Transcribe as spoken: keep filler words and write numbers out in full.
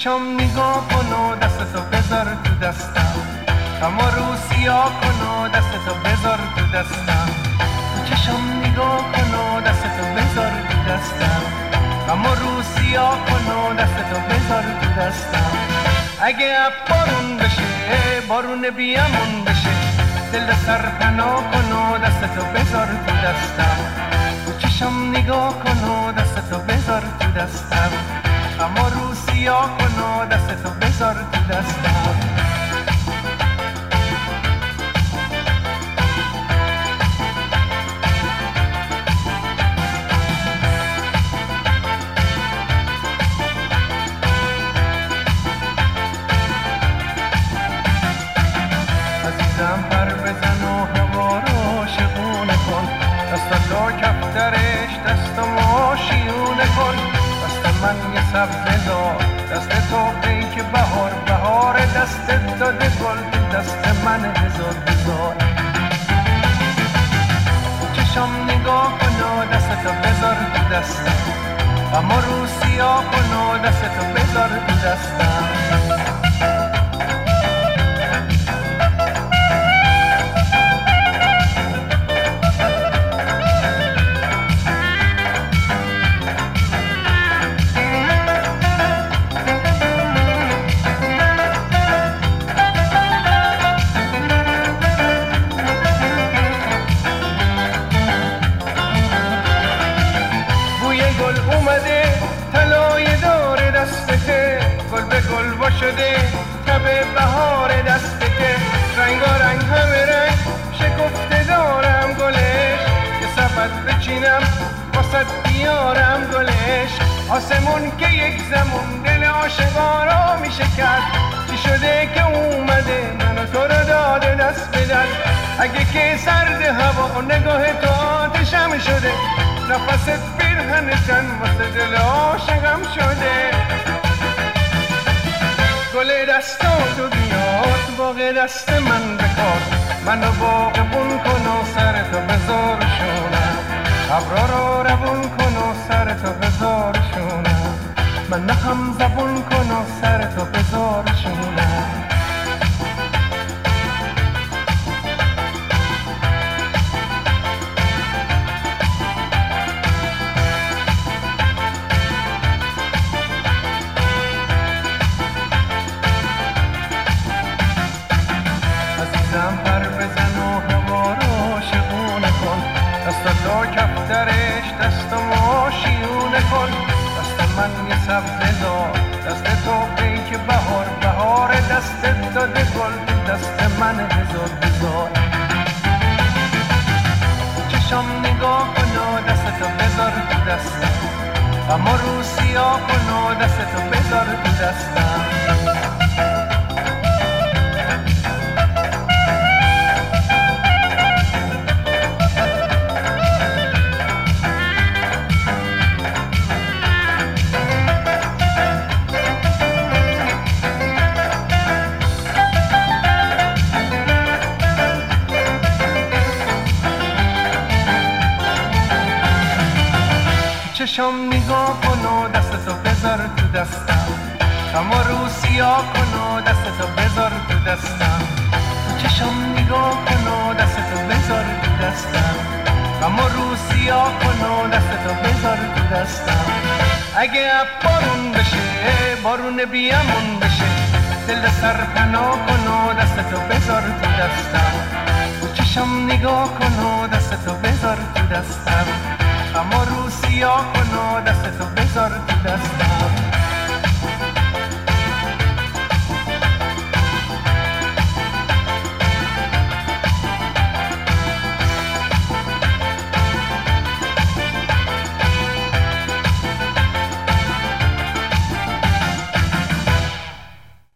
چشم نگاه کن و دستتو بذار تو دستم، غم و رو سیاه کن و دستتو بذار تو دستم. تو چشم نگاه کن و دستتو بذار تو دستم، غم و رو سیاه کن و دستتو بذار تو دستم. اگه اب بارون بشه بارون بیامون بشه، دل سر پناه کن و دستتو بذار تو دستم. تو چشم نگاه کن و دستتو بذار تو دستم، غم و رو سیاه کن و دستتو بذار تو دستم. عزیزم پر بزن و هوا رو شبونه کن، دست تا کفترش دستمو شیونه کن. دست من یه سبز زار، دست تو پیک بهار، بهار دست داده گل، دست من هزار بزار. چشم نگاه کن و دستتو بذار تو دستم، غم و رو سیاه کن و دستتو بذار تو دستم. اومده طلای دور دستته، گل به گل وا شده تب بهار دستته. رنگا رنگ همه رنگ شکفته دارم گلش، یه سبد بچینم واسه بیارم گلش. آسمون که یک زمون دل عاشقا رو میشه کرد، چی شده که اومده منو تو رو داده دست به دست. اگه که سرد هوا نگاه تو آتشم شده، نفست پیرهن تن واسه دل عاشقم شده. گل دستاتو بیاد باغ دست من بکار، منو باغبون کن و سرتو بذار شونم. ابرا رو روون کن و سرتو بذار شونم، من هم زبون کن و سرتو بذار شونم. عزیزم پر بزن و هوا رو شبونه کن، دست تا کفترش دستمو شیونه کن. دست من یه سبز زار، دست تو پیک بهار، بهار دست داده گل، دست من هزار بزار. چشم نگاه کن و دستتو بذار تو دستم، غم و رو سیاه کن و دستتو بذار تو دستم. چشم نگاه کن و دستتو بذار تو دستم، غم و رو سیاه کن و دستتو بذار تو دستم. چشم نگاه کن و دستتو بذار تو دستم، غم و رو سیاه کن و دستتو بذار تو دستم. اگه اب بارون بشه بارون بیامون بشه، دل سر پناه کن و دستتو بذار تو دستم. چشم نگاه کن و دستتو بذار تو دستم، غم و رو سیاه کن و دستتو بذار تو دستم.